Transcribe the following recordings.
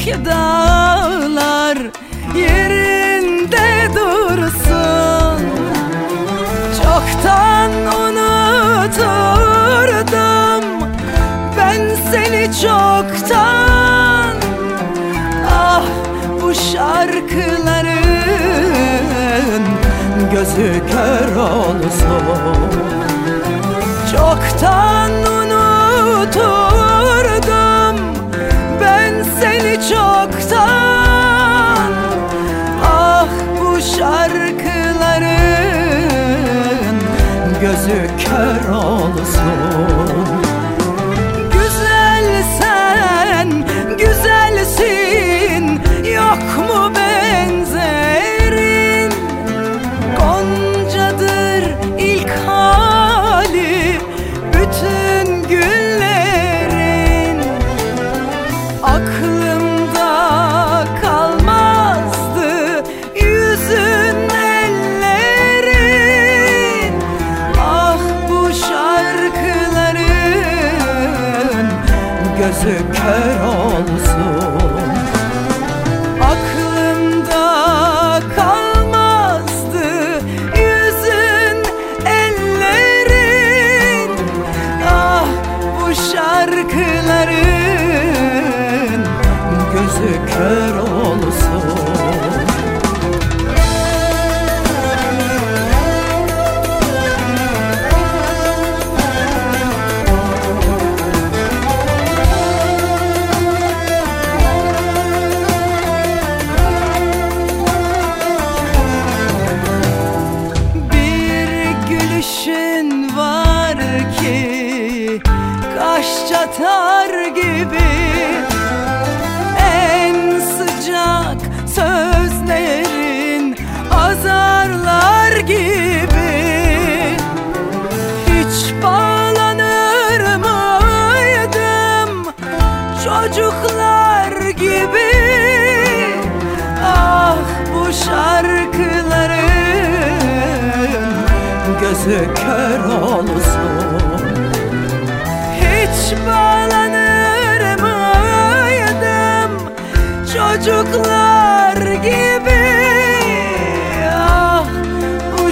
dağlar yerinde dursun. Çoktan unuturdum ben seni çoktan. Ah, bu şarkıların gözü kör olsun. Çoktan unuturdum ben seni çoktan. Ah, bu şarkıların gözü kör olsun. Güzel sen, güzelsin, yok mu benzerin? Goncadır ilk hali bütün güllerin. Aklımda kalmazdı yüzün, ellerin. Ah, bu şarkıların gözü kör olsun. Aklımda kalmazdı yüzün, ellerin. Ah, bu şarkıların gözü kör olsun. Var ki kaş çatar gibi, en sıcak sözlerin azarlar gibi. Hiç bağlanır mıydım çocuklar gibi? Ah, bu şarkıların gözü kör olsun. Hiç bağlanır mıydım çocuklar gibi? Ah, bu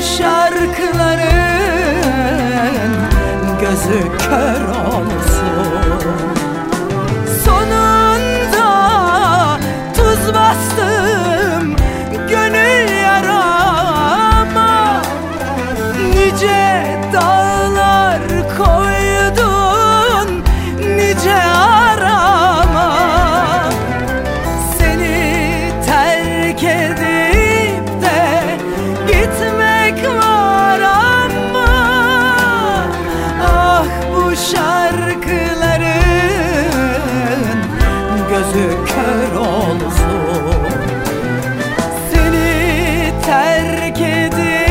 şarkıların gözü kör olsun. Sonunda tuz bastım gönül yarama. Nice dağlar koydun nice arama. Seni terk edip de gitmek var ama. Ah, bu şarkıların gözü kör olsun.